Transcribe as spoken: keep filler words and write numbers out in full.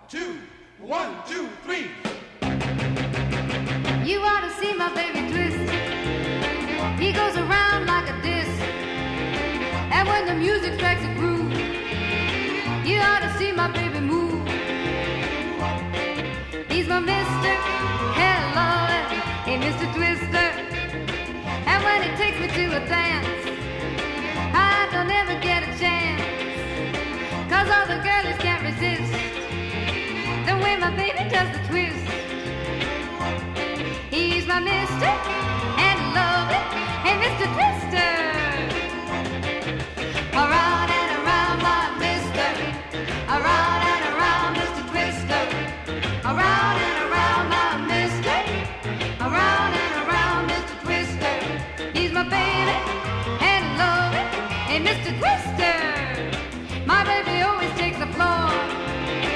two, one, two, three. You ought to see my baby twist. He goes around like a disc. And when the music strikes a groove, you ought to see my baby move. He's my mister, hello, hey Mister Twister. And when he takes me to a dance, I don't ever get a chance, 'cause all the girlies can't resist the way my baby does the twist. He's my mister, and love it, hey Mister Twist.